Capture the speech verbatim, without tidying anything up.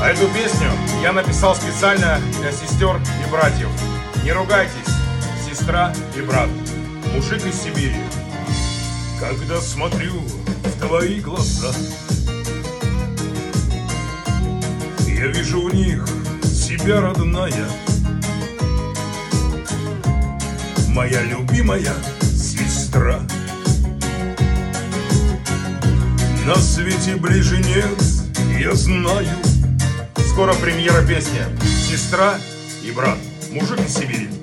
А эту песню я написал специально для сестер и братьев. Не ругайтесь, сестра и брат, мужик из Сибири. Когда смотрю в твои глаза, я вижу в них себя, родная, моя любимая сестра. На свете ближе нет, я знаю. Скоро премьера песни «Сестра и брат, мужик из Сибири».